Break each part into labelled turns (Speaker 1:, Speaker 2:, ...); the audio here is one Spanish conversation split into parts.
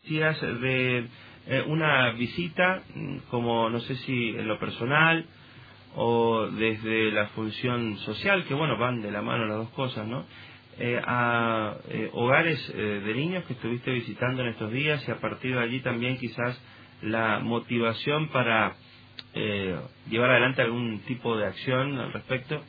Speaker 1: decías de una visita, como no sé si en lo personal o desde la función social, que bueno, van de la mano las dos cosas, ¿no? A hogares de niños que estuviste visitando en estos días, y a partir de allí también quizás la motivación para llevar adelante algún tipo de acción al respecto.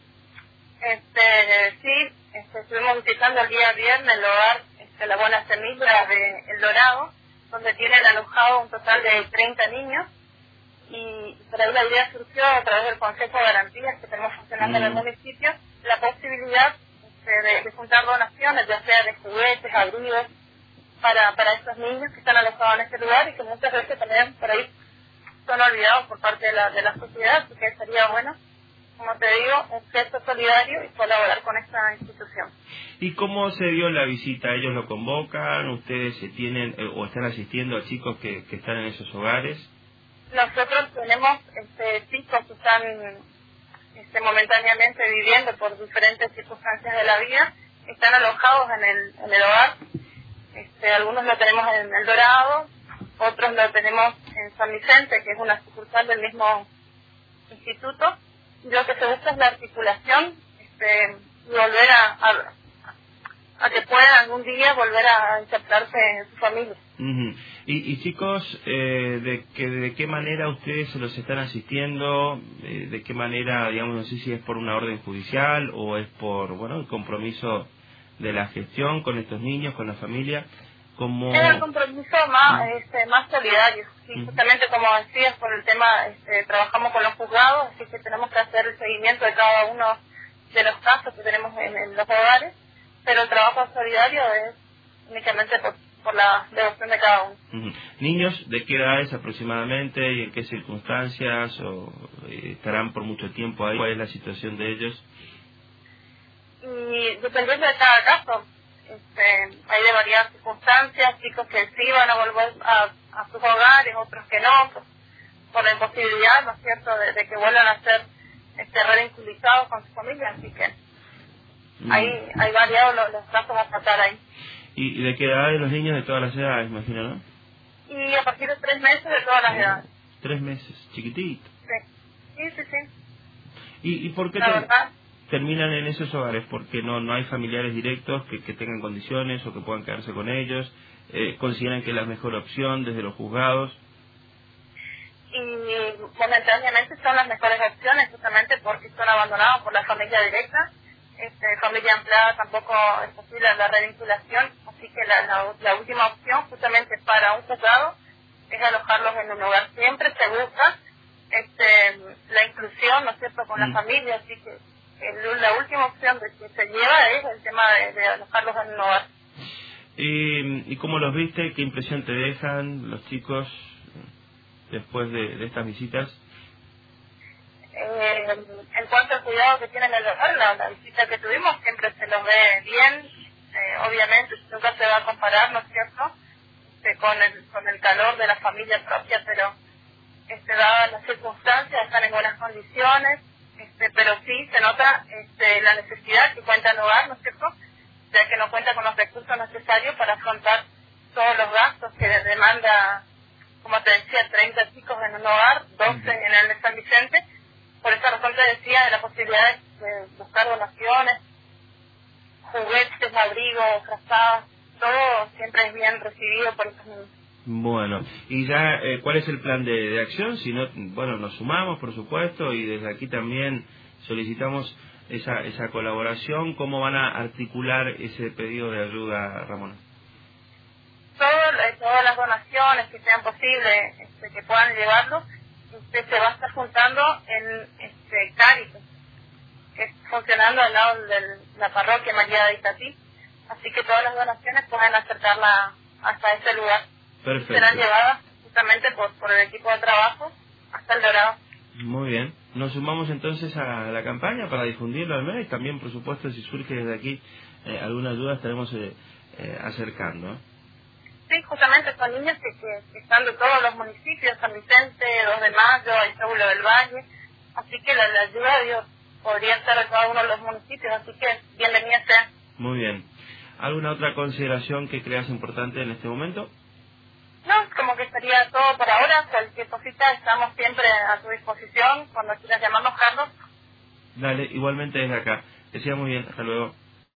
Speaker 2: Sí, estuvimos visitando el día viernes el hogar La Buena Semilla de El Dorado, donde tienen alojado un total de 30 niños, y por ahí la idea surgió a través del Consejo de Garantías que tenemos funcionando en el municipio, la posibilidad de juntar donaciones, ya sea de juguetes, abrigos, para estos niños que están alojados en este lugar y que muchas veces también por ahí son olvidados por parte de la sociedad, así que sería bueno, como te digo, un gesto solidario y colaborar con esta institución.
Speaker 1: ¿Y cómo se dio la visita? ¿Ellos lo convocan? ¿Ustedes tienen o están asistiendo a chicos que están en esos hogares?
Speaker 2: Nosotros tenemos chicos que están momentáneamente viviendo por diferentes circunstancias de la vida, están alojados en el hogar. Algunos lo tenemos en El Dorado, otros lo tenemos en San Vicente, que es una sucursal del mismo instituto. Lo que se busca es la articulación, y volver a que puedan algún día volver a insertarse en su familia.
Speaker 1: Y chicos, ¿de qué manera ustedes se los están asistiendo? ¿De qué manera, digamos, no sé si es por una orden judicial o es por, bueno, el compromiso de la gestión con estos niños, con la familia? Como...
Speaker 2: Es el compromiso más solidario. Sí, justamente como decías, por el tema, trabajamos con los juzgados, así que tenemos que hacer el seguimiento de cada uno de los casos que tenemos en los hogares, pero el trabajo solidario es únicamente por la devoción de cada uno.
Speaker 1: ¿Niños de qué edades aproximadamente y en qué circunstancias? ¿O estarán por mucho tiempo ahí? ¿Cuál es la situación de ellos?
Speaker 2: Y dependiendo de cada caso, hay de varias circunstancias, chicos que sí van a volver a sus hogares, otros que no, por la imposibilidad, ¿no es cierto?, de que vuelvan a ser revinculados con su familia, así que hay variados los casos a tratar ahí.
Speaker 1: ¿Y de qué edad los niños? De todas las edades, imagino, ¿no?
Speaker 2: Y a partir de 3 meses de todas las edades.
Speaker 1: 3 meses, chiquitito.
Speaker 2: Sí.
Speaker 1: ¿Y por qué terminan en esos hogares? ¿Porque no hay familiares directos que tengan condiciones o que puedan quedarse con ellos? ¿Consideran que es la mejor opción desde los juzgados?
Speaker 2: Y momentáneamente son las mejores opciones, justamente porque son abandonados por la familia directa. Familia empleada tampoco es posible la revinculación, así que la última opción justamente para un juzgado es alojarlos en un hogar. Siempre se busca la inclusión, ¿no es cierto?, con la familia, así que la última opción que se lleva es el tema de alojarlos en un hogar.
Speaker 1: ¿Y cómo los viste? ¿Qué impresión te dejan los chicos después de estas visitas?
Speaker 2: En cuanto al cuidado que tienen en el hogar, la visita que tuvimos siempre se los ve bien, obviamente nunca se va a comparar, ¿no es cierto?, con el calor de la familia propia, pero dadas las circunstancias están en buenas condiciones, pero sí se nota la necesidad que cuenta el hogar, ¿no es cierto?, ya que no cuenta con los recursos necesarios para afrontar todos los gastos que demanda, como te decía, 30 chicos en un hogar, 12 en el de San Vicente. Por esa razón te decía de la posibilidad de buscar donaciones, juguetes, abrigos, frazadas, todo siempre es bien recibido por estos niños.
Speaker 1: Bueno, y ya, ¿cuál es el plan de acción? Si no, bueno, nos sumamos, por supuesto, y desde aquí también solicitamos esa colaboración. ¿Cómo van a articular ese pedido de ayuda, Ramona?
Speaker 2: Todas las donaciones que sean posibles, que puedan llevarlo, se va a estar juntando en Cáritas, que es funcionando al lado de la parroquia María de Itatí, así que todas las donaciones pueden acercarla hasta ese lugar.
Speaker 1: Perfecto.
Speaker 2: Serán llevadas justamente por el equipo de trabajo hasta El Dorado.
Speaker 1: Muy bien. Nos sumamos entonces a la campaña para difundirlo al menos, y también, por supuesto, si surge desde aquí alguna ayuda, estaremos acercando.
Speaker 2: Sí, justamente son niños que están de todos los municipios, San Vicente, 2 de Mayo, el Saulo del Valle, así que la ayuda podría ser de cada uno de los municipios, así que bienvenida sea.
Speaker 1: Muy bien. ¿Alguna otra consideración que creas importante en este momento?
Speaker 2: como que sería todo por ahora. Cualquier cosita, estamos siempre a tu disposición cuando quieras llamarnos, Carlos.
Speaker 1: Dale, igualmente desde acá. Que siga muy bien, hasta luego.